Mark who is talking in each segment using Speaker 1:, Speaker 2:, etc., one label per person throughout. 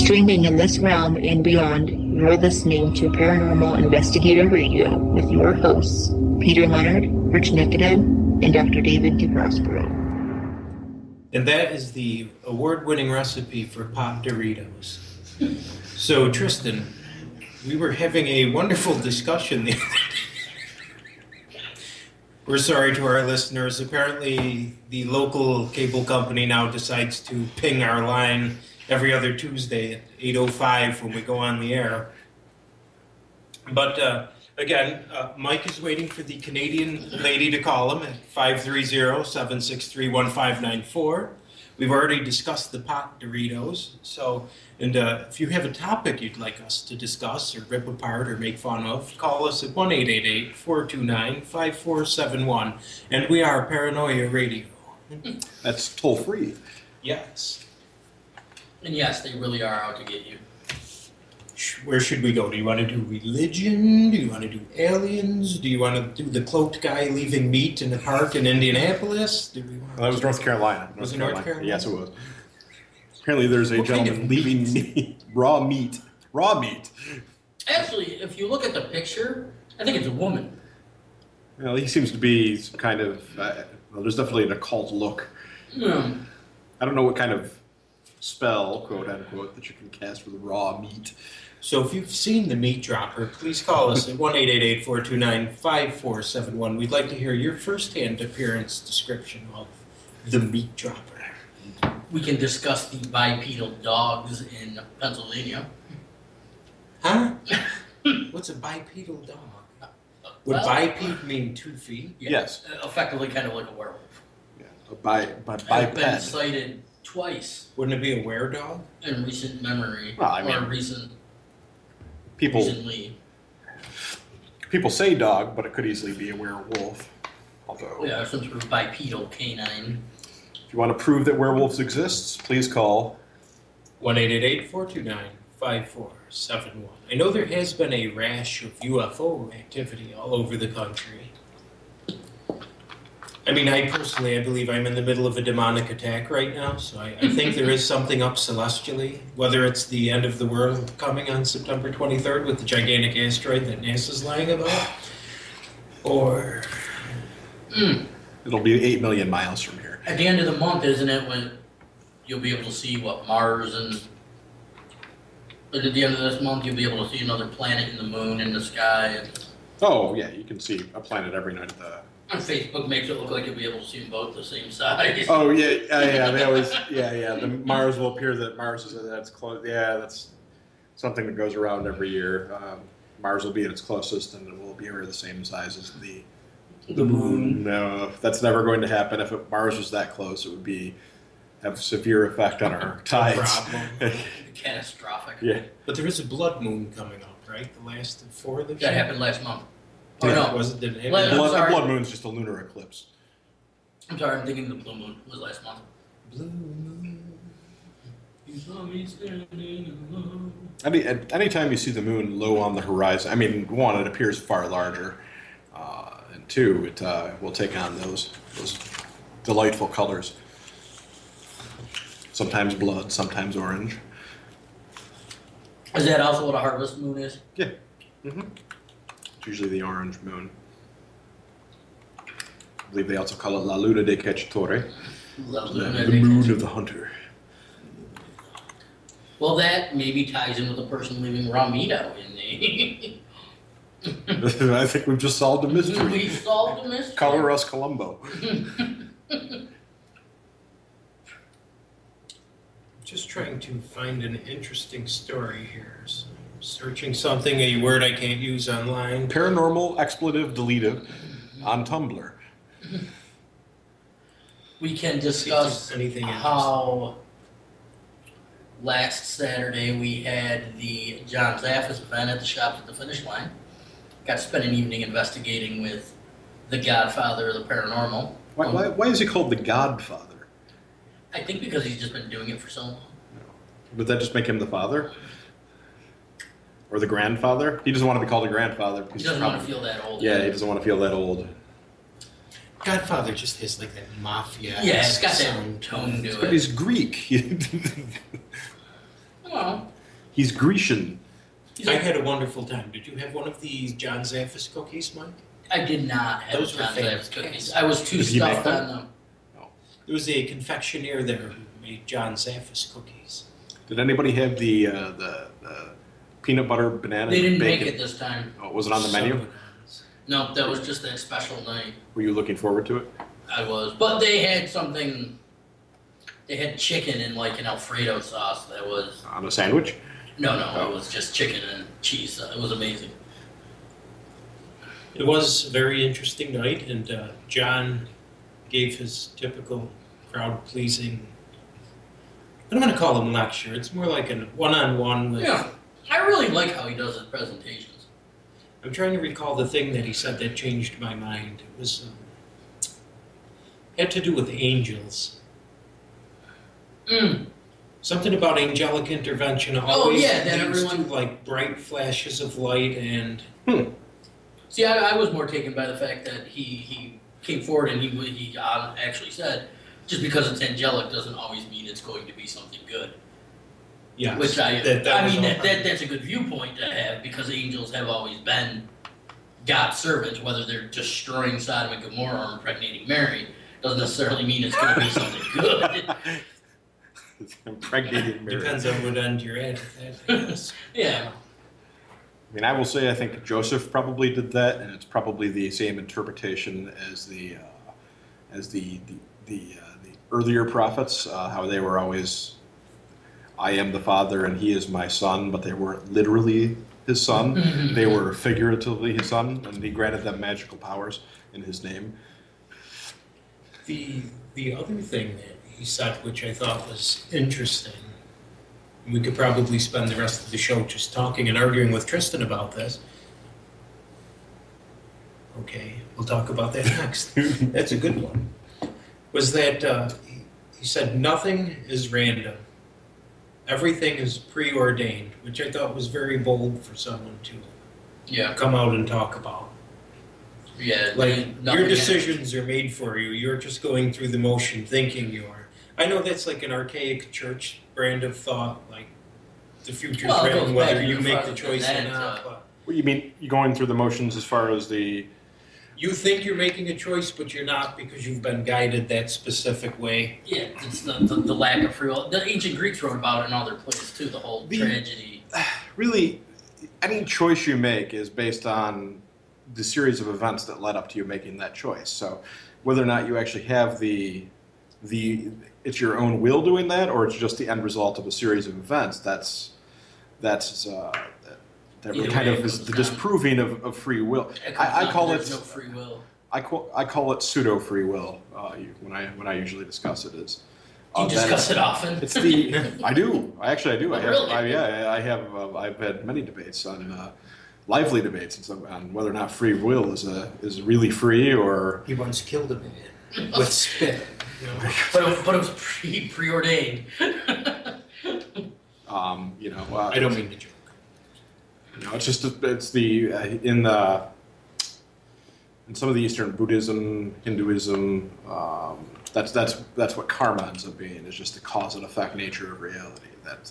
Speaker 1: Streaming in this realm and beyond, you're listening to Paranormal Investigator Radio with your hosts, Peter Leonard, Rich Nicodemus, and Dr. David DeProspero.
Speaker 2: And that is the award-winning recipe for pot Doritos. So, Tristan, we were having a wonderful discussion the other day. We're sorry to our listeners. Apparently, the local cable company now decides to ping our line every other Tuesday at 8:05 when we go on the air. But again, Mike is waiting for the Canadian lady to call him at 530-763-1594. We've already discussed the pot Doritos. So, and if you have a topic you'd like us to discuss or rip apart or make fun of, call us at 1-888-429-5471. And we are Paranoia Radio.
Speaker 3: That's toll free.
Speaker 2: Yes.
Speaker 4: And yes, they really are out to get you.
Speaker 2: Where should we go? Do you want to do religion? Do you want to do aliens? Do you want to do the cloaked guy leaving meat in the park in Indianapolis? Do we want
Speaker 3: That was North Carolina.
Speaker 2: Was it North Carolina?
Speaker 3: Yes, it was. Apparently there's a gentleman leaving meat, raw meat.
Speaker 4: Actually, if you look at the picture, I think it's a woman.
Speaker 3: Well, he seems to be some kind of, well, there's definitely an occult look. I don't know what kind of spell, quote unquote, that you can cast with raw meat.
Speaker 2: So if you've seen the meat dropper, please call us at 1-888-429-5471. We'd like to hear your first-hand appearance description of the meat dropper.
Speaker 4: We can discuss the bipedal dogs in Pennsylvania.
Speaker 2: Huh? What's a bipedal dog? Would biped mean 2 feet?
Speaker 4: Yeah,
Speaker 3: Yes.
Speaker 4: Effectively kind of like a werewolf.
Speaker 3: Yeah,
Speaker 4: I've been
Speaker 3: biped.
Speaker 4: cited twice
Speaker 2: Wouldn't it be a were-dog?
Speaker 4: in recent memory.
Speaker 3: Well, I mean,
Speaker 4: or recently.
Speaker 3: People say dog, but it could easily be a werewolf. Although,
Speaker 4: Yeah, some sort of bipedal canine.
Speaker 3: if you want to prove that werewolves exist, please call.
Speaker 2: 1-888-429-5471. I know there has been a rash of UFO activity all over the country. I mean, I believe I'm in the middle of a demonic attack right now, so I think there is something up celestially, whether it's the end of the world coming on September 23rd with the gigantic asteroid that NASA's lying about, or...
Speaker 3: It'll be 8 million miles from here.
Speaker 4: At the end of the month, isn't it, when you'll be able to see what Mars and... But at the end of this month, you'll be able to see another planet and the moon in the sky. And
Speaker 3: Oh, yeah, you can see a planet every night of the...
Speaker 4: Facebook makes it look like you'll be able to see them both the same size.
Speaker 3: Oh, yeah, they always, the Mars will appear that Mars is that's close. Yeah, that's something that goes around every year. Mars will be at its closest, and it will be the same size as the moon. No, that's never going to happen. If Mars was that close, it would have severe effect on our tides.
Speaker 2: Problem.
Speaker 4: Catastrophic.
Speaker 3: Yeah.
Speaker 2: But there is a blood moon coming up, right? The last of 4 of the
Speaker 4: That happened last month. Oh,
Speaker 2: Yeah,
Speaker 4: no.
Speaker 2: Was it? Did it
Speaker 4: Let-
Speaker 2: happen?
Speaker 4: I'm sorry.
Speaker 3: Blood moon's just a lunar eclipse.
Speaker 4: I'm sorry, I'm thinking the blue moon was last month.
Speaker 2: Blue moon.
Speaker 4: You saw me standing alone.
Speaker 3: Anytime you see the moon low on the horizon, I mean, one, it appears far larger, and two, it will take on those delightful colors. Sometimes blood, sometimes orange.
Speaker 4: Is that also what a harvest moon is?
Speaker 3: Yeah. Mm-hmm. It's usually the orange moon. I believe they also call it La Luna de Cacciatore, the moon of the hunter.
Speaker 4: Well, that maybe ties in with the person leaving raw meat out in the...
Speaker 3: I think we've just solved a mystery.
Speaker 4: We solved the mystery.
Speaker 3: Color us Columbo.
Speaker 2: Just trying to find an interesting story here. So I'm searching something, a word I can't use online.
Speaker 3: Paranormal expletive deleted on Tumblr.
Speaker 4: We can
Speaker 2: See if
Speaker 4: discuss
Speaker 2: there's anything
Speaker 4: how last Saturday we had the John Zaffis event at the Shops at the Finish Line. Got to spend an evening investigating with the Godfather of the Paranormal.
Speaker 3: Why is he called the Godfather?
Speaker 4: I think because he's just been doing it for so long.
Speaker 3: Would that just make him the father? Or the grandfather? He doesn't want to be called a grandfather. Because
Speaker 4: He doesn't want to feel that old.
Speaker 3: Yeah, he doesn't want to feel that old.
Speaker 2: Godfather just has like that mafia.
Speaker 4: Yeah, it's got that tone to
Speaker 3: But
Speaker 4: it.
Speaker 3: he's Greek.
Speaker 4: Well,
Speaker 3: He's Grecian.
Speaker 2: I had a wonderful time. Did you have one of the John Zaffis cookies, Mike?
Speaker 4: I did not have
Speaker 2: Those were
Speaker 4: John Zaffis
Speaker 2: fantastic.
Speaker 4: cookies. I was too
Speaker 3: Did he make
Speaker 4: stuffed on them.
Speaker 2: There was a confectioner there who made John Zaffis cookies.
Speaker 3: Did anybody have the peanut butter banana?
Speaker 4: They didn't
Speaker 3: bacon?
Speaker 4: make it this time.
Speaker 3: Oh, was it on the menu?
Speaker 2: Bananas.
Speaker 4: No, that was just that special night.
Speaker 3: Were you looking forward to it?
Speaker 4: I was, but they had something. They had chicken in like an Alfredo sauce that was
Speaker 3: On a sandwich?
Speaker 4: no,
Speaker 3: Oh.
Speaker 4: it was just chicken and cheese. It was amazing.
Speaker 2: It was a very interesting night, and John gave his typical crowd-pleasing, I don't want to call him lecture, it's more like a one-on-one with,
Speaker 4: Yeah, I really like how he does his presentations.
Speaker 2: I'm trying to recall the thing that he said that changed my mind. It was, had to do with angels.
Speaker 4: Mm.
Speaker 2: Something about angelic intervention
Speaker 4: Oh,
Speaker 2: always
Speaker 4: yeah, that
Speaker 2: leads
Speaker 4: everyone-
Speaker 2: to like bright flashes of light and
Speaker 4: See, I was more taken by the fact that he came forward and he actually said, just because it's angelic doesn't always mean it's going to be something good.
Speaker 2: yes,
Speaker 4: Which I
Speaker 2: was
Speaker 4: mean,
Speaker 2: all-
Speaker 4: that's a good viewpoint to have because angels have always been God's servants, whether they're destroying Sodom and Gomorrah or impregnating Mary, doesn't necessarily mean it's going to be something good.
Speaker 3: Impregnated Mary.
Speaker 2: depends on what end you're at. Yes.
Speaker 4: Yeah.
Speaker 3: I mean, I will say I think Joseph probably did that, and it's probably the same interpretation as the earlier prophets, how they were always, I am the Father and He is my Son, but they weren't literally His Son.
Speaker 4: Mhm.
Speaker 3: They were figuratively His Son, and He granted them magical powers in His name.
Speaker 2: The other thing that he said, which I thought was interesting, we could probably spend the rest of the show just talking and arguing with Tristan about this. Okay, we'll talk about that next. That's a good one. Was that he said nothing is random. Everything is preordained, which I thought was very bold for someone to
Speaker 4: Yeah.
Speaker 2: come out and talk about.
Speaker 4: Yeah.
Speaker 2: Like,
Speaker 4: nothing
Speaker 2: your decisions are made for you. You're just going through the motion thinking you are. I know that's like an archaic church brand of thought, like the future's
Speaker 4: Well, it goes
Speaker 2: written
Speaker 4: back
Speaker 2: whether
Speaker 4: to
Speaker 2: you
Speaker 4: the
Speaker 2: make
Speaker 4: fact
Speaker 2: the
Speaker 4: that
Speaker 2: choice or
Speaker 4: that's,
Speaker 2: not. But
Speaker 3: What you mean, you going through the motions as far as the...
Speaker 2: you think you're making a choice, but you're not because you've been guided that specific way.
Speaker 4: Yeah, it's the lack of free will. The ancient Greeks wrote about it in other places too, the whole tragedy.
Speaker 3: Really, any choice you make is based on the series of events that led up to you making that choice. So whether or not you actually have it's your own will doing that, or it's just the end result of a series of events, that
Speaker 4: Either
Speaker 3: kind
Speaker 4: way,
Speaker 3: of
Speaker 4: it
Speaker 3: is
Speaker 4: goes
Speaker 3: the
Speaker 4: down.
Speaker 3: disproving of free will.
Speaker 4: It comes
Speaker 3: I
Speaker 4: down to
Speaker 3: call
Speaker 4: there's
Speaker 3: it
Speaker 4: no free will.
Speaker 3: I call it pseudo free will when I usually discuss it. Is
Speaker 4: Do you
Speaker 3: that
Speaker 4: discuss it often?
Speaker 3: It's the I do. I do.
Speaker 4: Oh, really?
Speaker 3: I have. I've had many debates on lively debates on whether or not free will is really free or
Speaker 2: He once killed a man with spit. You know?
Speaker 4: but it was preordained.
Speaker 2: I don't mean to joke.
Speaker 3: it's just in some of the Eastern Buddhism, Hinduism, that's what karma ends up being, is just the cause and effect nature of reality.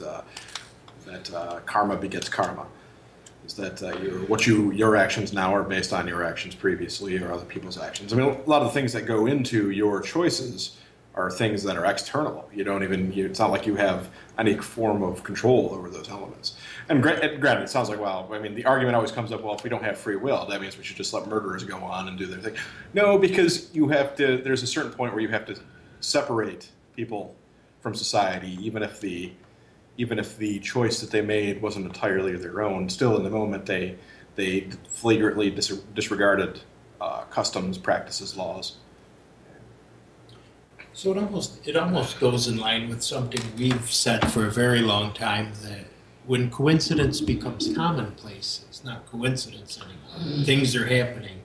Speaker 3: That karma begets karma. Is that your actions now are based on your actions previously or other people's actions. I mean, a lot of the things that go into your choices are things that are external. It's not like you have any form of control over those elements. And granted, it sounds like, well, I mean, the argument always comes up, well, if we don't have free will, that means we should just let murderers go on and do their thing. No, because there's a certain point where you have to separate people from society, even if the choice that they made wasn't entirely their own. Still, in the moment, they flagrantly disregarded customs, practices, laws.
Speaker 2: So it almost goes in line with something we've said for a very long time, that when coincidence becomes commonplace, it's not coincidence anymore. Things are happening.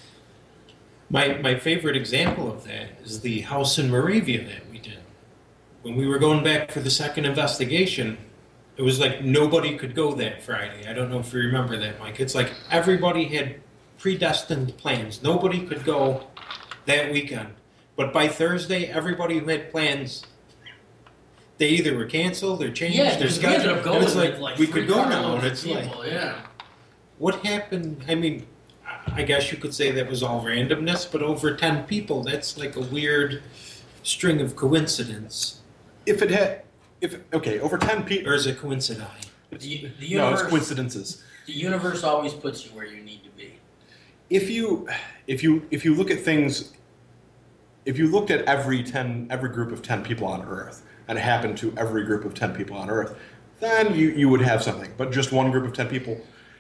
Speaker 2: My favorite example of that is the house in Moravia that we did. When we were going back for the second investigation, it was like nobody could go that Friday. I don't know if you remember that, Mike. It's like everybody had predestined plans. Nobody could go that weekend. But by Thursday, everybody who had plans, they either were canceled or changed
Speaker 4: Yeah,
Speaker 2: or
Speaker 4: because we ended up
Speaker 2: scheduled.
Speaker 4: going
Speaker 2: And it's
Speaker 4: with like
Speaker 2: we
Speaker 4: 3
Speaker 2: could go now,
Speaker 4: carloads
Speaker 2: and
Speaker 4: of
Speaker 2: it's like,
Speaker 4: people, yeah.
Speaker 2: what happened? I mean, I guess you could say that was all randomness, but over 10 people, that's like a weird string of coincidence.
Speaker 3: Okay, over 10 people.
Speaker 2: Or is it coincidi?
Speaker 4: The
Speaker 3: No,
Speaker 4: universe,
Speaker 3: it's coincidences.
Speaker 4: the universe always puts you where you need to be.
Speaker 3: If you look at things, if you looked at every group of 10 people on Earth, and it happened to every group of 10 people on Earth, then you would have something. But just one group of 10 people,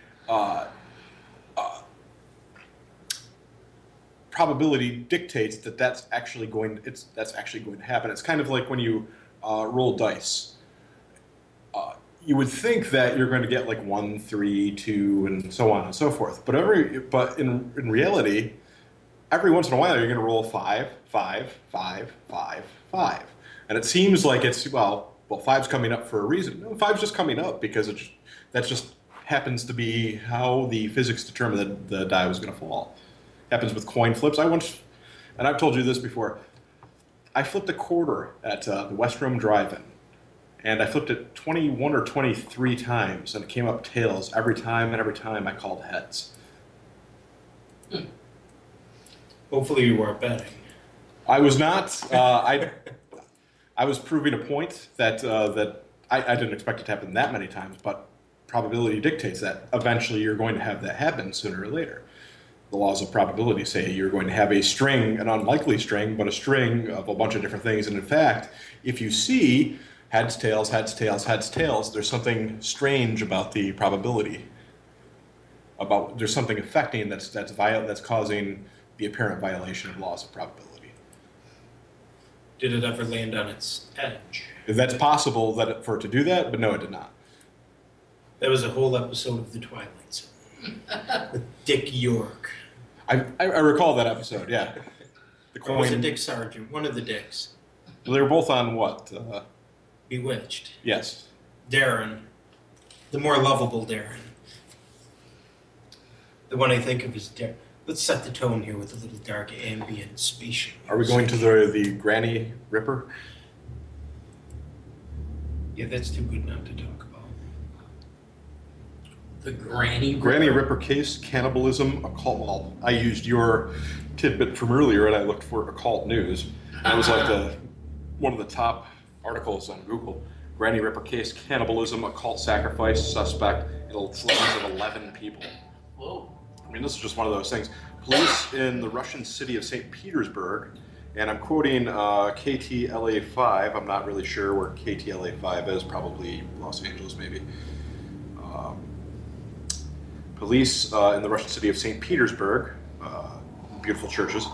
Speaker 3: probability dictates that that's actually going to happen. It's kind of like when you roll dice. You would think that you're going to get like 1, 3, 2, and so on and so forth. But in reality, every once in a while you're going to roll 5, 5, 5, 5, 5, and it seems like it's well 5's coming up for a reason. No, 5's just coming up because that just happens to be how the physics determined that the die was going to fall. Happens with coin flips. And I've told you this before. I flipped a quarter at the West Rome Drive-In. And I flipped it 21 or 23 times, and it came up tails every time, and every time I called heads.
Speaker 2: Hopefully you weren't betting.
Speaker 3: I was not. I was proving a point that I didn't expect it to happen that many times, but probability dictates that eventually you're going to have that happen sooner or later. The laws of probability say you're going to have a string, an unlikely string, but a string of a bunch of different things. And in fact, if you see heads, tails, heads, tails, heads, tails, there's something strange about the probability. There's something affecting that's causing the apparent violation of laws of probability.
Speaker 2: Did it ever land on its edge?
Speaker 3: That's possible for it to do that, but no, it did not.
Speaker 2: That was a whole episode of The Twilight Zone. With Dick York.
Speaker 3: I recall that episode, yeah.
Speaker 2: Or was it Dick Sargent? One of the Dicks.
Speaker 3: They were both on what?
Speaker 2: Bewitched.
Speaker 3: Yes.
Speaker 2: Darren. The more lovable Darren. The one I think of is Darren. Let's set the tone here with a little dark ambient spatial.
Speaker 3: Are we going to the Granny Ripper?
Speaker 2: Yeah, that's too good not to talk about.
Speaker 4: The Granny
Speaker 3: Ripper case, cannibalism, occult. Well, I used your tidbit from earlier, and I looked for occult news. That was like one of the top articles on Google. Granny Ripper case, cannibalism, occult sacrifice, suspect, and slaves of 11 people.
Speaker 4: Whoa.
Speaker 3: I mean, this is just one of those things. Police in the Russian city of St. Petersburg, and I'm quoting KTLA5. I'm not really sure where KTLA5 is, probably Los Angeles maybe. Police in the Russian city of St. Petersburg, beautiful churches.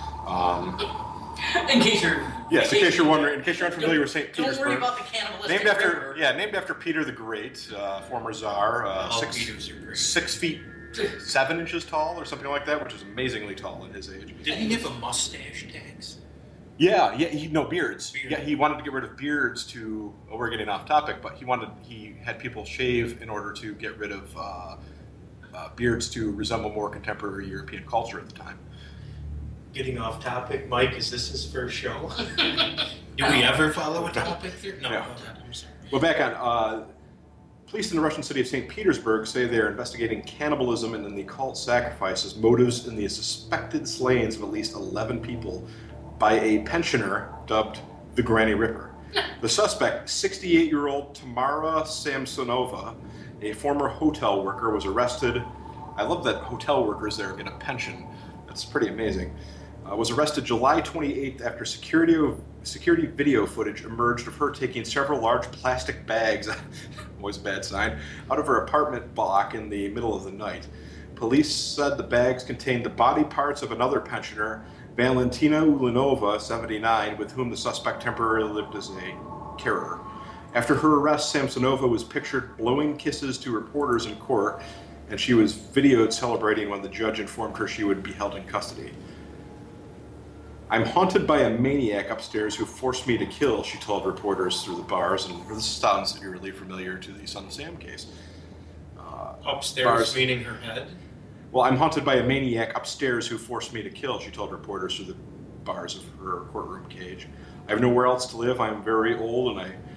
Speaker 4: In case you're
Speaker 3: wondering, in case you're unfamiliar with St. Petersburg.
Speaker 4: Don't worry about the cannibalistic river.
Speaker 3: named after Peter the Great, former Tsar, 6 feet 7 inches tall or something like that, which is amazingly tall in his age.
Speaker 2: Did he have a mustache tax?
Speaker 3: Yeah, beards.
Speaker 2: Beard.
Speaker 3: Yeah, he wanted to get rid of beards to. Well, we're getting off topic, but he had people shave in order to get rid of beards to resemble more contemporary European culture at the time.
Speaker 2: Getting off topic, Mike, is this his first show? Do we ever follow a topic here? No,
Speaker 3: Yeah.
Speaker 2: I'm sorry.
Speaker 3: Well, back on. Police in the Russian city of St. Petersburg say they are investigating cannibalism and the occult sacrifices, motives in the suspected slayings of at least 11 people by a pensioner dubbed the Granny Ripper. The suspect, 68-year-old Tamara Samsonova, a former hotel worker, was arrested. I love that hotel workers there get a pension. That's pretty amazing. Was arrested July 28th after security video footage emerged of her taking several large plastic bags, always a bad sign, out of her apartment block in the middle of the night. Police said the bags contained the body parts of another pensioner, Valentina Ulanova, 79, with whom the suspect temporarily lived as a carer. After her arrest, Samsonova was pictured blowing kisses to reporters in court, and she was videoed celebrating when the judge informed her she would be held in custody. "I'm haunted by a maniac upstairs who forced me to kill," she told reporters through the bars, and this sounds eerily familiar to the Son of Sam case.
Speaker 2: Upstairs,
Speaker 3: bars.
Speaker 2: meaning her head?
Speaker 3: "Well, I'm haunted by a maniac upstairs who forced me to kill," she told reporters through the bars of her courtroom cage. "I have nowhere else to live. I am very old, and I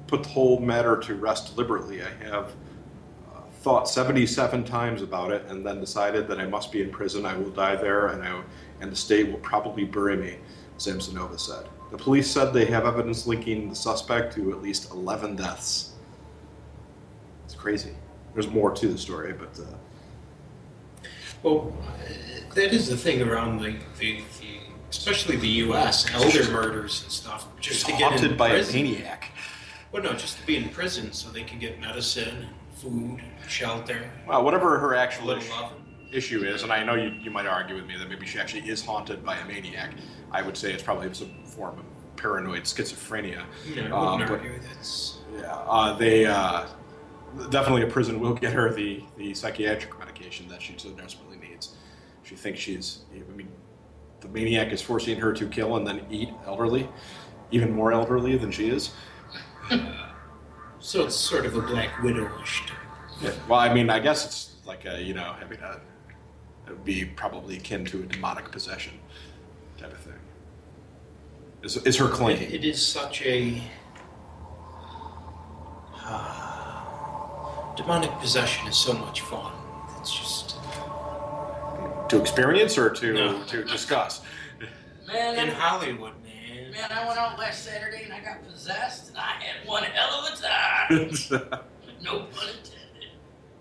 Speaker 3: put the whole matter to rest deliberately. I have thought 77 times about it and then decided that I must be in prison. I will die there, and the state will probably bury me, Samsonova said. The police said they have evidence linking the suspect to at least 11 deaths. It's crazy. There's more to the story, but...
Speaker 2: Well, that is the thing around the especially the U.S. elder murders and stuff. Just to get
Speaker 3: haunted
Speaker 2: in
Speaker 3: by
Speaker 2: prison.
Speaker 3: a maniac.
Speaker 2: Well, no, just to be in prison so they can get medicine, food, shelter,
Speaker 3: Well, whatever her
Speaker 2: a
Speaker 3: actual
Speaker 2: little love.
Speaker 3: issue is, and I know you might argue with me that maybe she actually is haunted by a maniac. I would say it's probably some form of paranoid schizophrenia.
Speaker 2: Yeah, I wouldn't
Speaker 3: but-
Speaker 2: argue that's.
Speaker 3: Yeah, they definitely a prison will get her the psychiatric medication that she so desperately needs. She thinks I mean, the maniac is forcing her to kill and then eat elderly, even more elderly than she is.
Speaker 2: So it's sort of a Black Widow-ish.
Speaker 3: Yeah, well, I mean, I guess it's like having it would be probably akin to a demonic possession type of thing. Is her claim?
Speaker 2: It is such a demonic possession is so much fun. It's just
Speaker 3: To experience or to
Speaker 2: No.
Speaker 3: to discuss?
Speaker 4: Man,
Speaker 2: in Hollywood, man.
Speaker 4: man, I went out last Saturday and I got possessed, and I had one hell of a time. No pun intended.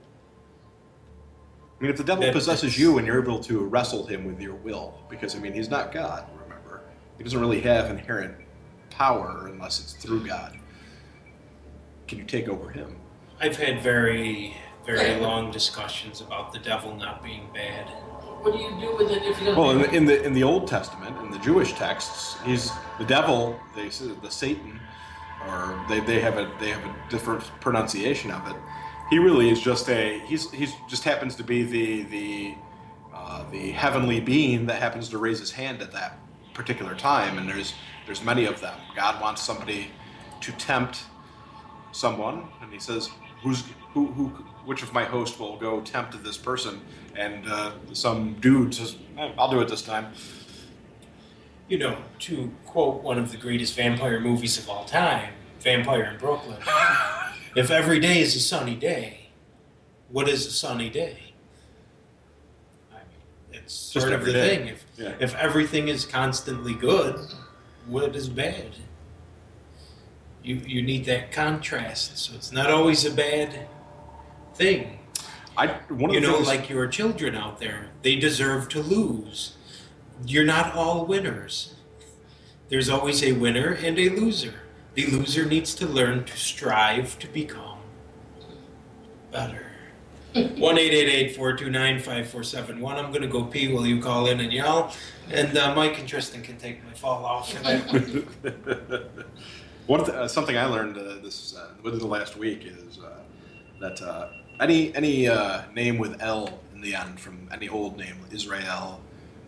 Speaker 3: I mean, if the devil possesses you and you're able to wrestle him with your will, because, I mean, he's not God, remember. He doesn't really have inherent power unless it's through God. Can you take over him?
Speaker 2: I've had very, very long discussions about the devil not being bad.
Speaker 4: What do you do with it if you don't?
Speaker 3: Well, in the Old Testament, in the Jewish texts, he's the devil. They say the Satan, or they have a different pronunciation of it. He really is just he's just happens to be the heavenly being that happens to raise his hand at that particular time. And there's many of them. God wants somebody to tempt someone, and he says, which of my hosts will go tempt this person? And some dude says, I'll do it this time.
Speaker 2: You know, to quote one of the greatest vampire movies of all time, Vampire in Brooklyn, if every day is a sunny day, what is a sunny day? I mean, it's
Speaker 3: Just
Speaker 2: sort of
Speaker 3: every
Speaker 2: the
Speaker 3: day.
Speaker 2: thing.
Speaker 3: Yeah.
Speaker 2: If everything is constantly good, what is bad? You need that contrast, so it's not always a bad thing.
Speaker 3: One of
Speaker 2: You
Speaker 3: the
Speaker 2: know,
Speaker 3: things,
Speaker 2: like your children out there, they deserve to lose. You're not all winners. There's always a winner and a loser. The loser needs to learn to strive to become better. 1-888-429-5471. I'm going to go pee while you call in and yell. And Mike and Tristan can take my fall off for that one.
Speaker 3: something I learned within the last week is that any name with L in the end, from any old name, Israel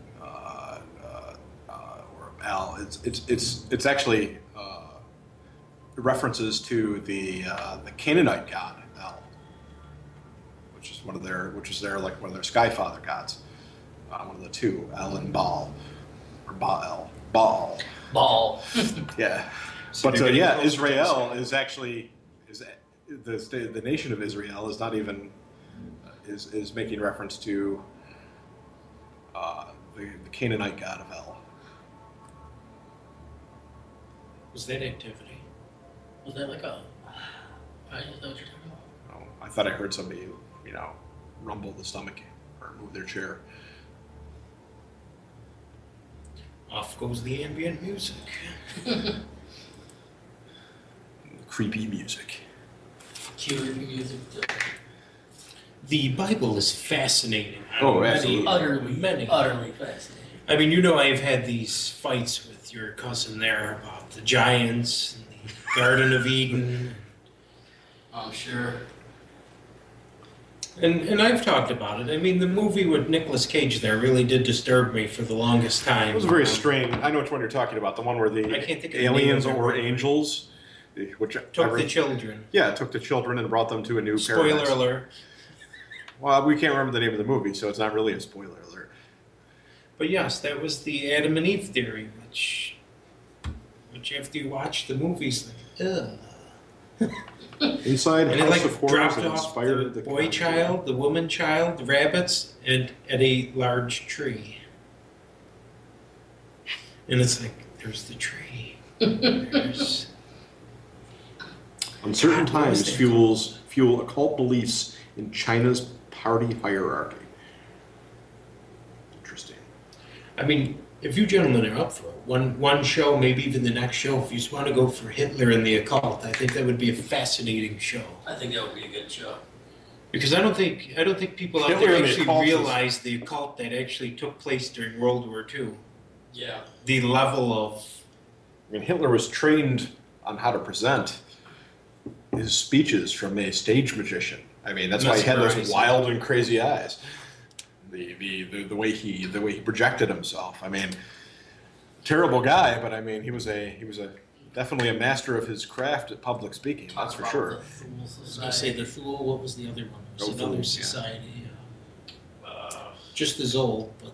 Speaker 3: or Al, it's actually references to the Canaanite god El, which is one of their sky father gods, one of the two, El and Baal, or Baal.
Speaker 4: Ball.
Speaker 3: Yeah.
Speaker 2: So
Speaker 3: But
Speaker 2: you're getting close to
Speaker 3: Israel is actually the nation of Israel is not even is making reference to the Canaanite god of El.
Speaker 2: Was that activity?
Speaker 4: Was that like a? I didn't know what you're talking about.
Speaker 3: Oh, I thought I heard somebody rumble the stomach or move their chair.
Speaker 2: Off goes the ambient music.
Speaker 3: Creepy music.
Speaker 4: Cue music.
Speaker 2: The Bible is fascinating.
Speaker 3: Oh, absolutely.
Speaker 2: Many.
Speaker 4: Utterly fascinating.
Speaker 2: I mean, I've had these fights with your cousin there about the giants and the Garden of Eden.
Speaker 4: I'm sure.
Speaker 2: And I've talked about it. I mean, the movie with Nicolas Cage there really did disturb me for the longest time.
Speaker 3: It was very strange. I know which one you're talking about. The one where the
Speaker 2: I can't think of the
Speaker 3: aliens
Speaker 2: name of it.
Speaker 3: or angels, which
Speaker 2: Took the children.
Speaker 3: Yeah, took the children and brought them to a new
Speaker 2: Spoiler
Speaker 3: paradise.
Speaker 2: alert.
Speaker 3: Well, we can't remember the name of the movie, so it's not really a spoiler alert.
Speaker 2: But yes, that was the Adam and Eve theory, which after you watch the movies, like, ugh.
Speaker 3: Inside
Speaker 2: And it
Speaker 3: House
Speaker 2: like
Speaker 3: of Horrors
Speaker 2: dropped
Speaker 3: that
Speaker 2: off
Speaker 3: inspired
Speaker 2: the
Speaker 3: the
Speaker 2: boy child, the woman child, the rabbits, and at a large tree. And it's like, there's the tree. There's...
Speaker 3: Uncertain
Speaker 2: God, what was
Speaker 3: times
Speaker 2: that?
Speaker 3: fuel occult beliefs in China's party hierarchy. Interesting.
Speaker 2: I mean, if you gentlemen are up for it, one show, maybe even the next show, if you just want to go for Hitler and the occult, I think that would be a fascinating show.
Speaker 4: I think that would be a good show.
Speaker 2: Because I don't think people out
Speaker 3: Hitler
Speaker 2: there
Speaker 3: and the
Speaker 2: actually
Speaker 3: occult is-
Speaker 2: realize the occult that actually took place during World War II.
Speaker 4: Yeah.
Speaker 2: The level of...
Speaker 3: I mean, Hitler was trained on how to present his speeches from a stage magician. I mean, that's why he had those
Speaker 2: Mesmerizing.
Speaker 3: wild and crazy eyes. The way he projected himself. I mean, terrible guy, but I mean, he was definitely a master of his craft at public speaking. That's for sure.
Speaker 4: The Thule
Speaker 2: I was going to say the Thule, what was the other one? It was
Speaker 3: Oh,
Speaker 2: another
Speaker 3: Thule, yeah.
Speaker 2: society. Just as old, but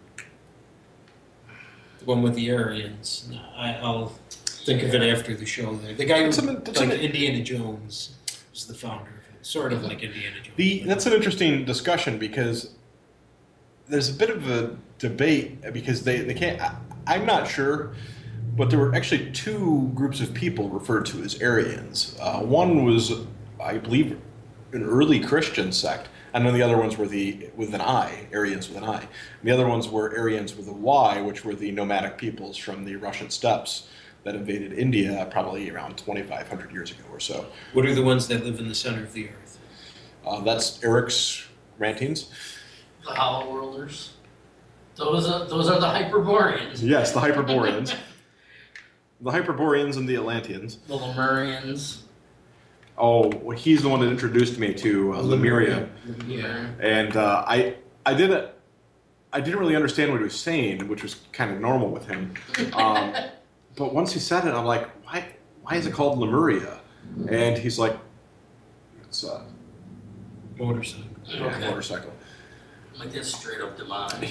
Speaker 2: the one with the Aryans. No, I'll think of it after the show there. The guy who, like Indiana Jones, was the founder of it. Sort of like Indiana Jones.
Speaker 3: That's an interesting discussion because there's a bit of a debate because they can't. I'm not sure, but there were actually two groups of people referred to as Aryans. One was, I believe, an early Christian sect, and then the other ones were with an I, Aryans with an I. And the other ones were Aryans with a Y, which were the nomadic peoples from the Russian steppes that invaded India probably around 2,500 years ago or so.
Speaker 2: What are the ones that live in the center of the earth?
Speaker 3: That's Eric's rantings.
Speaker 4: The Hollow Worlders. Those are the Hyperboreans.
Speaker 3: Yes, the Hyperboreans. The Hyperboreans and the Atlanteans.
Speaker 4: The Lemurians.
Speaker 3: Oh, well, he's the one that introduced me to Lemuria,
Speaker 4: Yeah.
Speaker 3: and I didn't really understand what he was saying, which was kind of normal with him. But once he said it, I'm like, why is it called Lemuria? And he's like, it's a
Speaker 2: Motorcycle.
Speaker 4: Okay.
Speaker 3: motorcycle.
Speaker 4: Like that's straight up demonic.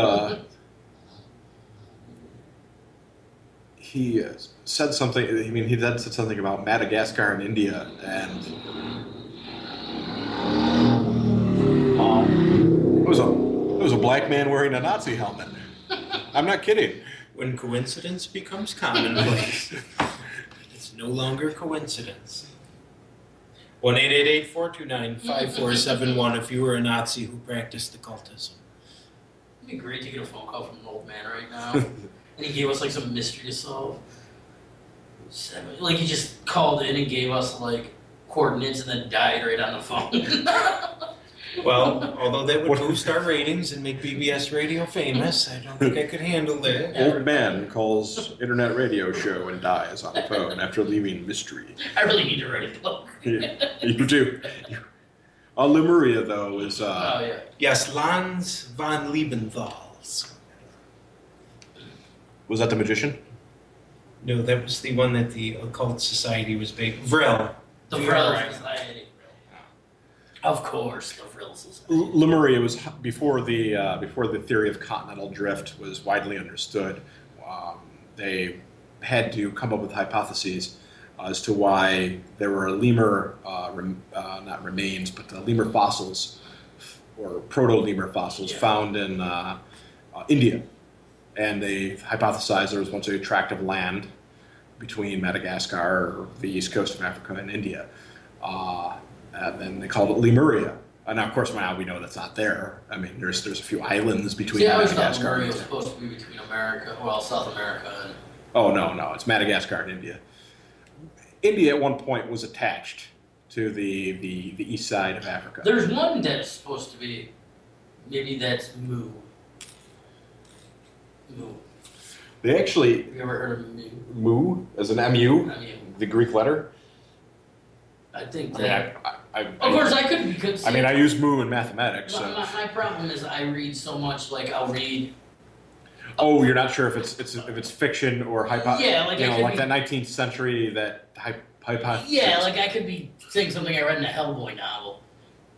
Speaker 3: He said something. I mean, he then said something about Madagascar and India, and it was a black man wearing a Nazi helmet. I'm not kidding.
Speaker 2: When coincidence becomes commonplace, it's no longer coincidence. 1-888-429-5471 if you were a Nazi who practiced occultism.
Speaker 4: It'd be great to get a phone call from an old man right now, and he gave us like some mystery to solve. Like he just called in and gave us like coordinates and then died right on the phone.
Speaker 2: Well, although that would boost our ratings and make BBS radio famous, I don't think I could handle that.
Speaker 3: Old man calls internet radio show and dies on the phone after leaving mystery.
Speaker 4: I really need to write a book.
Speaker 3: Yeah, you do. Lemuria, though, is...
Speaker 4: Oh yeah.
Speaker 2: Yes, Lanz von Liebenthals.
Speaker 3: Was that the magician?
Speaker 2: No, that was the one that the occult society was based. Vril.
Speaker 4: The
Speaker 2: You're
Speaker 4: Vril
Speaker 2: right.
Speaker 4: Society. Of course, the Vril Society.
Speaker 3: Lemuria was before the theory of continental drift was widely understood. They had to come up with hypotheses as to why there were lemur, not remains, but lemur fossils or proto-lemur fossils found in India. And they hypothesized there was once a tract of land between Madagascar, or the east coast of Africa, and India. And then they called it Lemuria. And now, of course, now we know that's not there. I mean, there's a few islands between
Speaker 4: See, I always thought
Speaker 3: Madagascar
Speaker 4: Lemuria
Speaker 3: and
Speaker 4: was
Speaker 3: India.
Speaker 4: supposed to be between America, well, South America and...
Speaker 3: Oh, no, it's Madagascar and India. India at one point was attached to the east side of Africa.
Speaker 4: There's one that's supposed to be, maybe that's Mu. Mu.
Speaker 3: They actually,
Speaker 4: Have you ever heard of Mu?
Speaker 3: Mu, as an MU,
Speaker 4: I mean,
Speaker 3: the Greek letter.
Speaker 4: I think
Speaker 3: I mean,
Speaker 4: that...
Speaker 3: I
Speaker 4: Of course, I could because...
Speaker 3: I mean, I use Mu in mathematics, so.
Speaker 4: My problem is I read so much, like I'll read...
Speaker 3: Oh, you're not sure if it's fiction or
Speaker 4: Yeah, like I could
Speaker 3: like
Speaker 4: be-
Speaker 3: that 19th century hypothesis.
Speaker 4: Yeah, like I could be saying something I read in a Hellboy novel.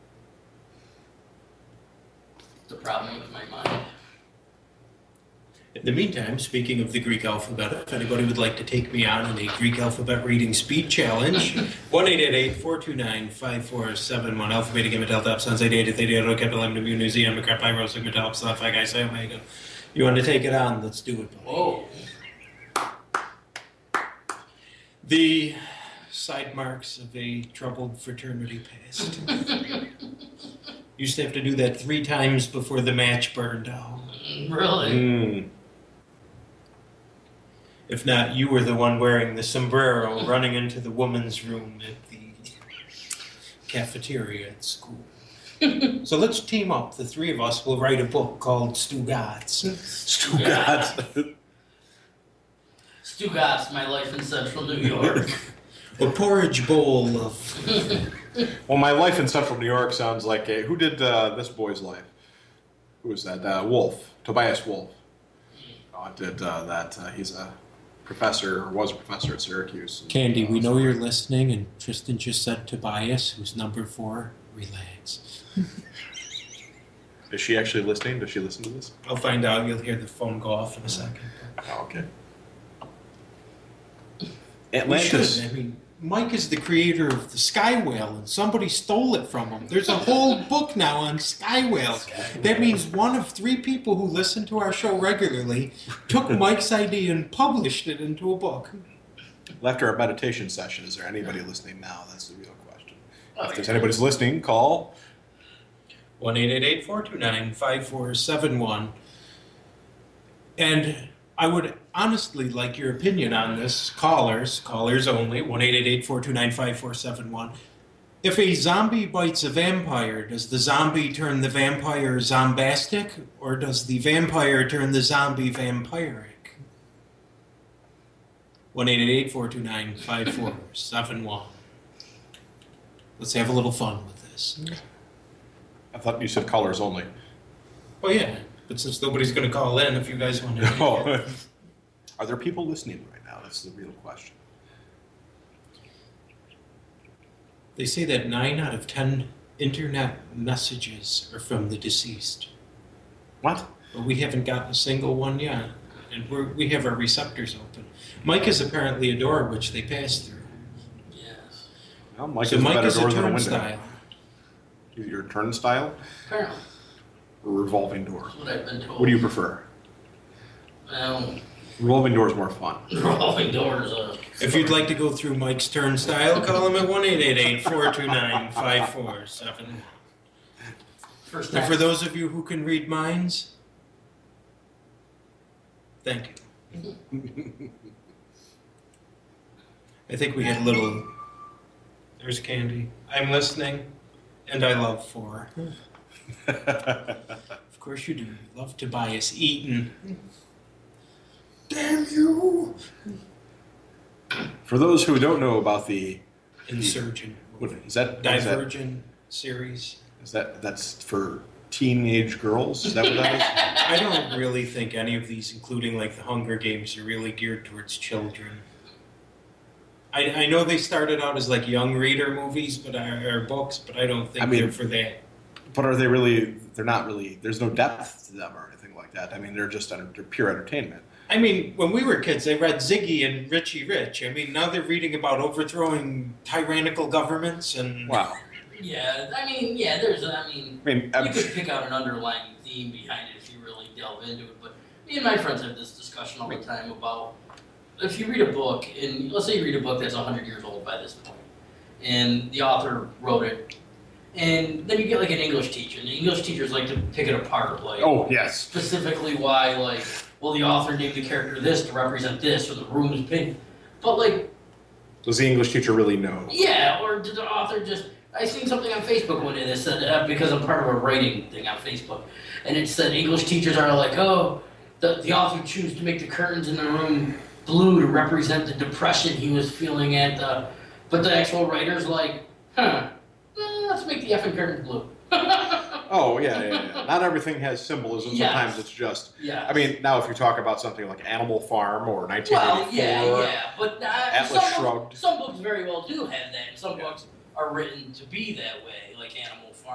Speaker 4: The problem with my mind.
Speaker 2: In the meantime, speaking of the Greek alphabet, if anybody would like to take me on in a Greek alphabet reading speed challenge, 1-888-429-5471, Alpha, Beta, Gamma, Delta, Epsilon, Zeta, Eta, Theta, Iota, Kappa, Lambda, Mu, Nu, Xi, Omicron, Pi, Rho, Sigma, Tau, Epsilon, Phi, Chi, Psi, Omega. You want to take it on? Let's do it.
Speaker 4: Whoa.
Speaker 2: The side marks of a troubled fraternity past. Used to have to do that 3 times before the match burned out.
Speaker 4: Really?
Speaker 2: If not, you were the one wearing the sombrero running into the woman's room at the cafeteria at school. So let's team up. The 3 of us will write a book called Stugatz.
Speaker 3: Stugatz.
Speaker 4: Stugatz, My Life in Central New York.
Speaker 2: A porridge bowl of...
Speaker 3: Well, My Life in Central New York sounds like a... Who did This Boy's Life? Who was that? Wolf. Tobias Wolf. Did that. He's a professor, or was a professor at Syracuse.
Speaker 2: Candy, we know you're listening, and Tristan just said Tobias, who's number 4. Relax.
Speaker 3: Is she actually listening? Does she listen to this?
Speaker 2: I'll find out. You'll hear the phone go off in a second.
Speaker 3: Oh, okay.
Speaker 2: We
Speaker 3: Atlantis.
Speaker 2: should. I mean, Mike is the creator of the Sky Whale, and somebody stole it from him. There's a whole book now on sky whales. That means one of 3 people who listen to our show regularly took Mike's idea and published it into a book.
Speaker 3: Well, after our meditation session, is there anybody listening now? That's the real question.
Speaker 4: Oh,
Speaker 3: If there's
Speaker 4: yeah.
Speaker 3: anybody's listening, call.
Speaker 2: 1-888-429-5471. And I would honestly like your opinion on this. Callers only, 1-888-429-5471. If a zombie bites a vampire, does the zombie turn the vampire zombastic, or does the vampire turn the zombie vampiric? 1-888-429-5471. Let's have a little fun with this.
Speaker 3: I thought you said callers only.
Speaker 2: Oh yeah, but since nobody's going to call in, if you guys want to...
Speaker 3: Oh. Are there people listening right now? That's the real question.
Speaker 2: They say that 9 out of 10 internet messages are from the deceased.
Speaker 3: What?
Speaker 2: But we haven't gotten a single one yet. And we have our receptors open. Mike is apparently a door which they pass through.
Speaker 4: Yes.
Speaker 3: Well, Mike
Speaker 2: So
Speaker 3: is
Speaker 2: Mike
Speaker 3: better
Speaker 2: is a
Speaker 3: doors than a window.
Speaker 2: turnstile.
Speaker 3: Your turnstile
Speaker 4: Apparently.
Speaker 3: or revolving door?
Speaker 4: That's what I've been told.
Speaker 3: What do you prefer?
Speaker 4: Well,
Speaker 3: Revolving door is more fun.
Speaker 4: revolving doors.
Speaker 2: If you'd like to go through Mike's turnstile, call him at 1-888-429-5471.
Speaker 4: First
Speaker 2: And for
Speaker 4: time.
Speaker 2: those of you who can read minds, thank you. I think we had a little... There's Candy. I'm listening, and I love 4. Of course you do. You love Tobias Eaton. Damn you!
Speaker 3: For those who don't know about the
Speaker 2: Insurgent.
Speaker 3: what is that?
Speaker 2: Divergent series.
Speaker 3: That's for teenage girls? Is that what that is?
Speaker 2: I don't really think any of these, including like the Hunger Games, are really geared towards children. I know they started out as like young reader movies, or books, but I don't think they're for that.
Speaker 3: But are they really? They're not really. There's no depth to them or anything like that. I mean, they're just they're pure entertainment.
Speaker 2: I mean, when we were kids, they read Ziggy and Richie Rich. I mean, now they're reading about overthrowing tyrannical governments and...
Speaker 3: Wow.
Speaker 4: Yeah, I mean, yeah, there's, I mean, you
Speaker 3: I'm
Speaker 4: could pick out an underlying theme behind it if you really delve into it, but me and my friends have this discussion all the time about if you read a book, and let's say you read a book that's 100 years old by this point, and the author wrote it, and then you get like an English teacher, and the English teachers like to pick it apart, like,
Speaker 3: Oh, yes.
Speaker 4: specifically why, like, well, the author named the character this to represent this, or the room is pink, but like,
Speaker 3: Does the English teacher really know?
Speaker 4: yeah, or did the author just... I seen something on Facebook one day that said, because I'm part of a writing thing on Facebook, and it said English teachers are like, oh, the author chose to make the curtains in the room blue to represent the depression he was feeling but the actual writer's like, let's make the effing curtains blue.
Speaker 3: Oh, yeah. Not everything has symbolism.
Speaker 4: Yes.
Speaker 3: Sometimes it's just...
Speaker 4: Yeah.
Speaker 3: I mean, now if you talk about something like Animal Farm or
Speaker 4: Well,
Speaker 3: 1984...
Speaker 4: yeah, but
Speaker 3: Atlas Shrugged.
Speaker 4: some books very well do have that, and some books are written to be that way, like Animal Farm.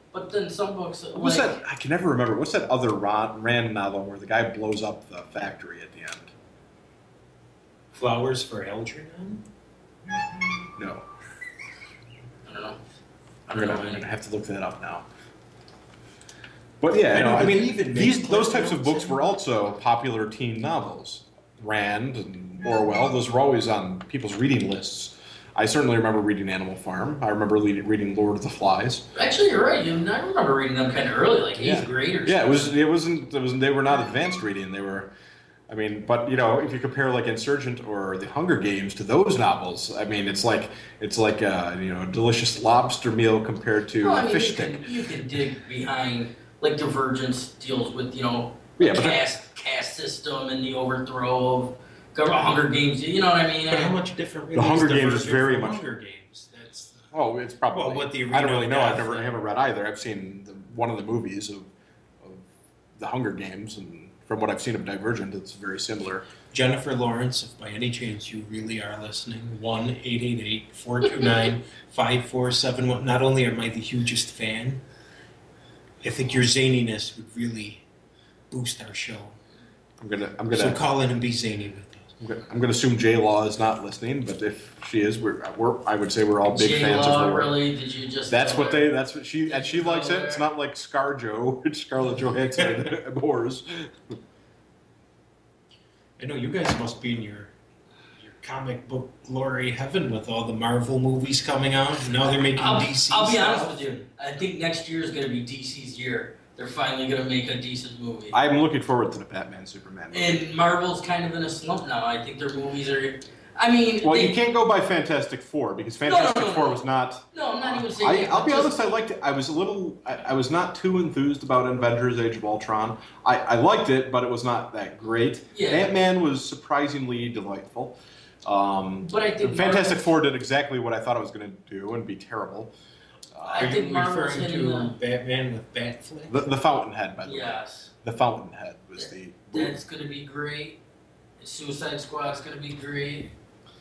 Speaker 4: But then some books,
Speaker 3: What was that? I can never remember. What's that other Rand novel where the guy blows up the factory at the end?
Speaker 2: Flowers for Algernon?
Speaker 3: No.
Speaker 4: I don't know.
Speaker 3: I'm gonna have to look that up now. But yeah, no, I mean,
Speaker 2: even
Speaker 3: those types of books were also popular teen novels. Rand and Orwell, those were always on people's reading lists. I certainly remember reading Animal Farm. I remember reading Lord of the Flies.
Speaker 4: Actually, you're right. I remember reading them kind of early, like 8th grade or something.
Speaker 3: Yeah, they were not advanced reading. They were, I mean, but if you compare like Insurgent or The Hunger Games to those novels, I mean, it's like a delicious lobster meal compared to a fish stick.
Speaker 4: You can dig behind, like Divergence deals with, caste system and the overthrow of Hunger Games, you know what I mean?
Speaker 2: But how much different?
Speaker 3: The Hunger Games is very much.
Speaker 2: Hunger Games. That's.
Speaker 3: It's probably.
Speaker 2: Well, what the
Speaker 3: I don't really know. I
Speaker 2: arena
Speaker 3: haven't read either. I've seen one of the movies of the Hunger Games, and from what I've seen of Divergent, it's very similar.
Speaker 2: Jennifer Lawrence, if by any chance you really are listening, 1-888-429-5471. Not only am I the hugest fan, I think your zaniness would really boost our show.
Speaker 3: I'm gonna.
Speaker 2: So call in and be zany with us.
Speaker 3: I'm gonna assume J Law is not listening, but if she is, I would say we're all big fans of her.
Speaker 4: Really? Did you just?
Speaker 3: That's what she likes it. It's not like ScarJo, which Scarlett Johansson abhors.
Speaker 2: I know you guys must be in your comic book glory heaven with all the Marvel movies coming out. And now they're making DC.
Speaker 4: I'll be
Speaker 2: stuff.
Speaker 4: honest with you. I think next year is going to be DC's year. They're finally going to make a decent movie.
Speaker 3: I'm looking forward to the Batman Superman movie.
Speaker 4: And Marvel's kind of in a slump now. I think their movies are. I mean,
Speaker 3: you can't go by Fantastic Four because Fantastic Four was not.
Speaker 4: No, I'm not even saying.
Speaker 3: I'll be honest. I liked it. I was not too enthused about Avengers: Age of Ultron. I liked it, but it was not that great.
Speaker 4: Yeah.
Speaker 3: Ant-Man was surprisingly delightful.
Speaker 4: But I think
Speaker 3: Fantastic Four did exactly what I thought it was going to do and be terrible.
Speaker 4: I
Speaker 2: Are
Speaker 4: think
Speaker 2: you
Speaker 4: Marvel's
Speaker 2: referring
Speaker 4: hitting
Speaker 2: to Batman with Batfleck?
Speaker 3: The Fountainhead, by the way.
Speaker 4: Yes.
Speaker 3: The Fountainhead was the.
Speaker 4: That's going to be great. Suicide Squad's going to be great.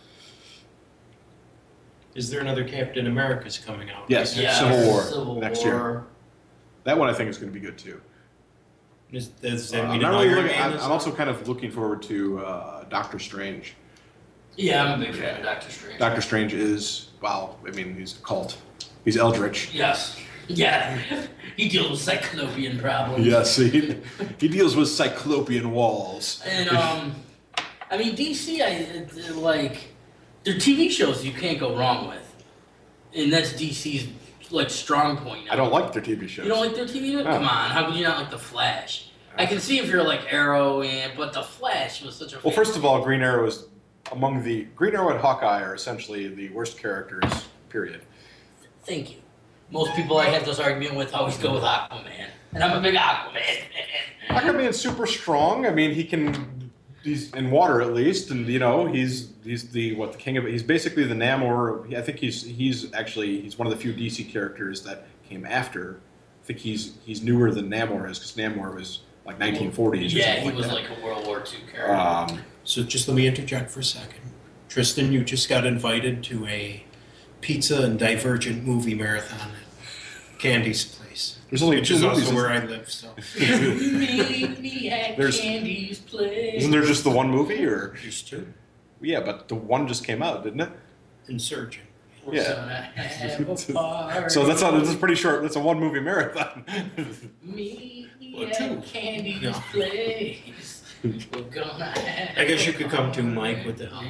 Speaker 2: Is there another Captain America's coming out?
Speaker 3: Yes.
Speaker 4: Yeah,
Speaker 3: Civil War
Speaker 4: Civil
Speaker 3: next
Speaker 4: War.
Speaker 3: year. That one I think is going to be good too.
Speaker 2: Does that
Speaker 3: I'm
Speaker 2: mean
Speaker 3: not really
Speaker 2: Iron
Speaker 3: looking.
Speaker 2: Man
Speaker 3: I'm
Speaker 2: is-
Speaker 3: also kind of looking forward to Doctor Strange.
Speaker 4: Yeah, I'm a big fan of Doctor Strange.
Speaker 3: Doctor Strange is he's a cult. He's Eldritch.
Speaker 4: Yes. Yeah. He deals with cyclopean problems.
Speaker 3: Yes, he deals with cyclopean walls.
Speaker 4: And I mean DC, like their TV shows you can't go wrong with, and that's DC's like strong point. Now.
Speaker 3: I don't like their TV shows.
Speaker 4: You don't like their TV shows?
Speaker 3: No.
Speaker 4: Come on, how could you not like the Flash? I can see if you're like Arrow, but the Flash was such a.
Speaker 3: Well, first of all, Green Arrow and Hawkeye are essentially the worst characters. Period.
Speaker 4: Thank you. Most people I have this argument with always go with Aquaman, and I'm a big Aquaman fan.
Speaker 3: Aquaman's super strong. I mean, he's in water at least, and he's the king of it. He's basically the Namor. I think he's one of the few DC characters that came after. I think he's newer than Namor is because Namor was like 1940s.
Speaker 4: Yeah, he
Speaker 3: or
Speaker 4: was
Speaker 3: something
Speaker 4: like a World War II character.
Speaker 2: So just let me interject for a second. Tristan, you just got invited to a pizza and Divergent movie marathon at Candy's place.
Speaker 3: There's only
Speaker 2: Which
Speaker 3: two
Speaker 2: is
Speaker 3: movies.
Speaker 2: also where I live, so.
Speaker 4: Meet me at
Speaker 3: There's-
Speaker 4: Candy's place.
Speaker 3: Isn't there just the one movie, or
Speaker 2: There's two.
Speaker 3: yeah? But the one just came out, didn't it?
Speaker 2: Insurgent.
Speaker 4: We're
Speaker 3: Yeah.
Speaker 4: gonna have a party.
Speaker 3: So that's pretty short. That's a one movie marathon.
Speaker 4: Meet me
Speaker 2: Well,
Speaker 4: at
Speaker 2: two.
Speaker 4: Candy's
Speaker 2: No.
Speaker 4: place. We're gonna have
Speaker 2: I guess you could come to Mike with the.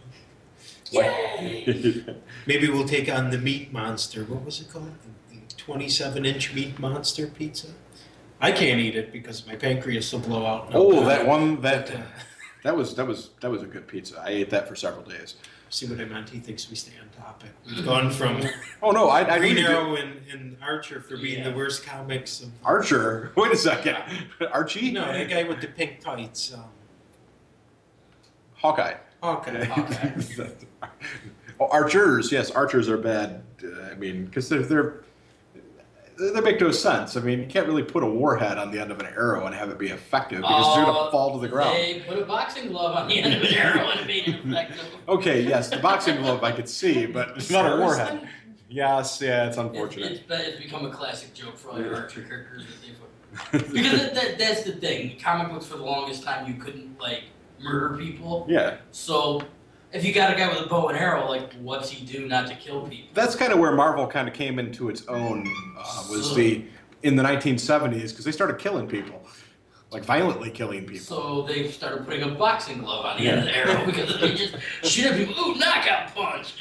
Speaker 4: Yay!
Speaker 2: Maybe we'll take on the meat monster. What was it called? The 27-inch meat monster pizza? I can't eat it because my pancreas will blow out.
Speaker 3: Oh, that one
Speaker 2: But,
Speaker 3: that was a good pizza. I ate that for several days.
Speaker 2: see what I meant? He thinks we stay on topic. We've gone from
Speaker 3: Oh no, I
Speaker 2: Green
Speaker 3: really did-
Speaker 2: Arrow and Archer for being the worst comics of.
Speaker 3: Archer. Wait a second, Archie.
Speaker 2: No, that guy with the pink tights.
Speaker 3: Hawkeye.
Speaker 2: Hawkeye.
Speaker 3: Oh, archers. Yes, archers are bad. I mean, because they make no sense. I mean, you can't really put a warhead on the end of an arrow and have it be effective because it's going to fall to the ground.
Speaker 4: They put a boxing glove on the end of an arrow and made it effective.
Speaker 3: Okay, yes, the boxing glove I could see, but it's not a warhead. Yes, yeah, it's
Speaker 4: It's
Speaker 3: unfortunate.
Speaker 4: become a classic joke for all your Archer characters that they put. Because that's the thing. Comic books for the longest time you couldn't like murder people.
Speaker 3: Yeah,
Speaker 4: So if you got a guy with a bow and arrow, like what's he do not to kill people?
Speaker 3: that's kind of where Marvel kind of came into its own. In the 1970s because they started killing people, like violently killing people.
Speaker 4: So they started putting a boxing glove on the end of the arrow because they just shoot at people. Ooh, knockout punch.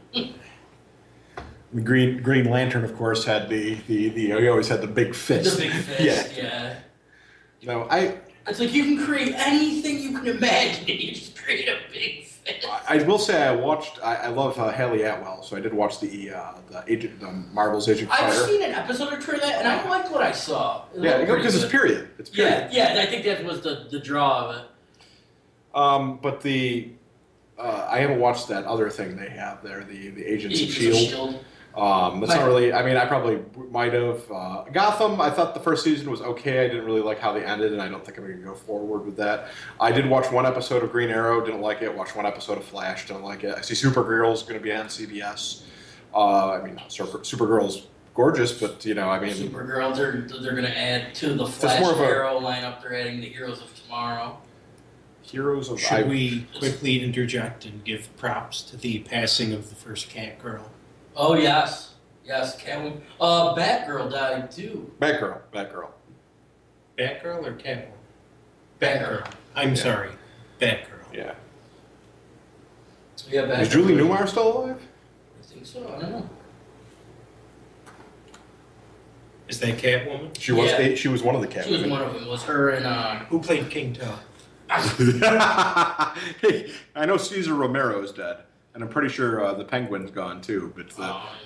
Speaker 3: The Green Lantern, of course, had he always had the big fist.
Speaker 4: The big fist, yeah.
Speaker 3: No,
Speaker 4: It's like you can create anything you can imagine, and you just create a big fist.
Speaker 3: I will say I love Haley Atwell, so I did watch the Marvel's Agent of
Speaker 4: I've
Speaker 3: Fire.
Speaker 4: seen an episode or two of that, and I liked what I saw. It
Speaker 3: Yeah,
Speaker 4: looked pretty
Speaker 3: because it's
Speaker 4: good.
Speaker 3: period. It's period.
Speaker 4: Yeah, I think that was the draw of it.
Speaker 3: But I haven't watched that other thing they have there, the Agents of
Speaker 4: Agents
Speaker 3: Shield. That's not really. I mean, I probably might have. Gotham. I thought the first season was okay. I didn't really like how they ended, and I don't think I'm going to go forward with that. I did watch one episode of Green Arrow. Didn't like it. Watched one episode of Flash. Didn't like it. I see Supergirl's going to be on CBS. I mean, Supergirl's gorgeous, but I mean,
Speaker 4: Supergirl, they're going to add to the Flash
Speaker 3: more of a-
Speaker 4: Arrow lineup. They're adding the Heroes of Tomorrow.
Speaker 3: Heroes of.
Speaker 2: Should we quickly interject and give props to the passing of the first Catgirl?
Speaker 4: Oh yes, Catwoman. Batgirl died too.
Speaker 3: Batgirl.
Speaker 2: Batgirl or Catwoman?
Speaker 4: Batgirl.
Speaker 2: I'm sorry, Batgirl.
Speaker 3: Yeah.
Speaker 4: Yeah, Batgirl.
Speaker 3: Is Julie Newmar still alive?
Speaker 4: I think so. I don't know.
Speaker 2: Is that Catwoman?
Speaker 3: She was.
Speaker 4: Yeah.
Speaker 3: She was one of the
Speaker 4: She was
Speaker 3: Catwomen.
Speaker 4: one of them. Was her and
Speaker 2: Who played King Tut?
Speaker 3: Hey, I know Cesar Romero is dead, and I'm pretty sure the Penguin's gone too. But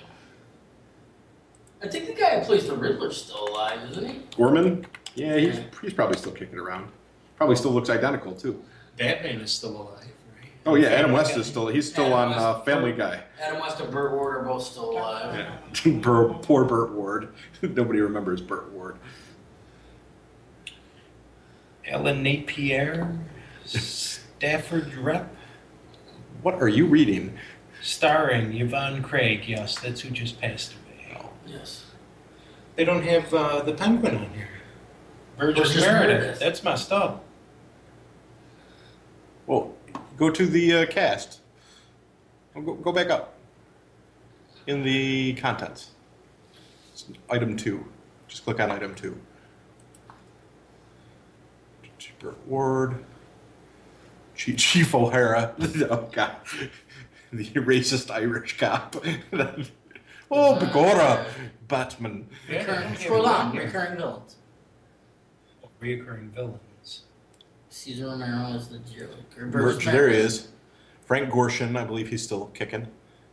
Speaker 4: I think the guy who plays the Riddler's still alive, isn't he?
Speaker 3: Gorman, yeah, he's probably still kicking around. Probably still looks identical too.
Speaker 2: Batman is still alive, right?
Speaker 3: Oh yeah, Adam West is still. He's still
Speaker 4: Adam
Speaker 3: on
Speaker 4: West.
Speaker 3: Family Guy.
Speaker 4: Adam West and Burt Ward are both still alive.
Speaker 3: Yeah. Poor Burt Ward. Nobody remembers Burt Ward.
Speaker 2: Ellen Napier, Stafford Rep,
Speaker 3: What are you reading?
Speaker 2: starring Yvonne Craig. Yes, that's who just passed away.
Speaker 4: Yes.
Speaker 2: They don't have the Penguin on here. Burgess
Speaker 4: Burgess
Speaker 2: Meredith.
Speaker 4: Meredith.
Speaker 2: That's messed up.
Speaker 3: Well, go to the cast. Go back up. In the contents. It's item 2. Just click on item 2. Burt Ward. Chief O'Hara. Oh, God. The racist Irish cop. Oh, Begorra. Batman.
Speaker 4: Scroll on. Recurring villains.
Speaker 2: Reoccurring villains.
Speaker 4: Cesar Romero is the Joker.
Speaker 3: There he is. Frank Gorshin, I believe he's still kicking.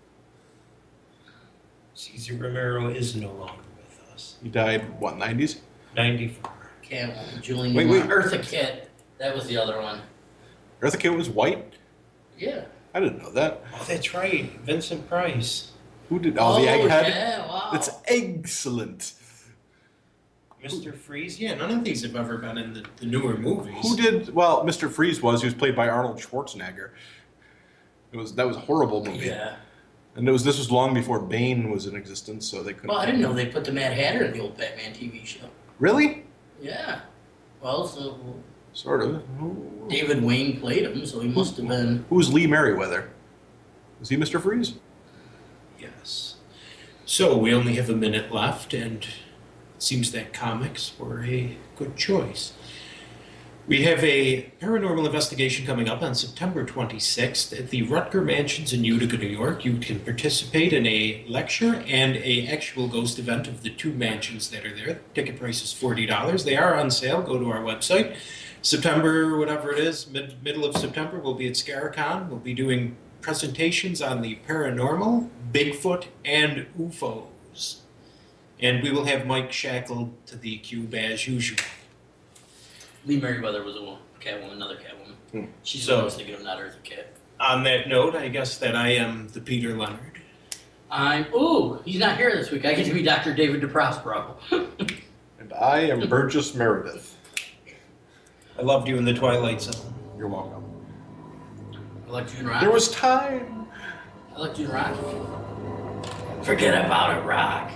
Speaker 2: Cesar Romero is no longer with us.
Speaker 3: He died, what, 90s?
Speaker 2: 94.
Speaker 4: Catwoman. Julian.
Speaker 3: Wait.
Speaker 4: Eartha Kitt. That was the other one.
Speaker 3: Eartha Kitt was white?
Speaker 4: Yeah.
Speaker 3: I didn't know that.
Speaker 2: Oh, that's right. Vincent Price.
Speaker 3: Who did? Oh, the egghead?
Speaker 4: Yeah, wow.
Speaker 3: That's excellent.
Speaker 2: Mr. Freeze? Yeah, none of these have ever been in the newer movies.
Speaker 3: Who did? Well, Mr. Freeze he was played by Arnold Schwarzenegger. That was a horrible movie.
Speaker 4: Yeah.
Speaker 3: And this was long before Bane was in existence, so they couldn't.
Speaker 4: Well, I didn't know they put the Mad Hatter in the old Batman TV show.
Speaker 3: Really?
Speaker 4: Yeah. Well, so
Speaker 3: Sort of.
Speaker 4: David Wayne played him, so he must have been.
Speaker 3: Who was Lee Merriweather? Was he Mr. Freeze?
Speaker 2: Yes. So we only have a minute left, and it seems that comics were a good choice. We have a paranormal investigation coming up on September 26th at the Rutger Mansions in Utica, New York. You can participate in a lecture and a actual ghost event of the 2 mansions that are there. Ticket price is $40. They are on sale. Go to our website. September, whatever it is, middle of September, we'll be at Scaricon. We'll be doing presentations on the paranormal, Bigfoot, and UFOs. And we will have Mike shackled to the cube as usual.
Speaker 4: Lee Merriweather was another Catwoman. She's
Speaker 2: So-
Speaker 4: what I was thinking of, not Eartha Kitt.
Speaker 2: On that note, I guess that I am the Peter Leonard.
Speaker 4: He's not here this week. I get to be Dr. David DeProspero.
Speaker 3: And I am Burgess Meredith.
Speaker 2: I loved you in the Twilight Zone.
Speaker 3: You're welcome.
Speaker 4: I like June Rock.
Speaker 3: There was time.
Speaker 4: I like June Rock. Forget about it, Rock.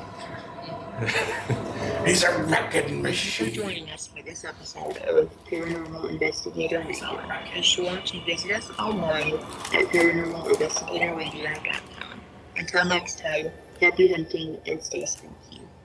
Speaker 3: He's a wrecking
Speaker 1: Thank you for
Speaker 3: machine.
Speaker 1: joining us for this episode of Paranormal Investigator Radio. Be sure to visit us online at paranormalinvestigatorradio.com. Until next time, happy hunting and stay spooky.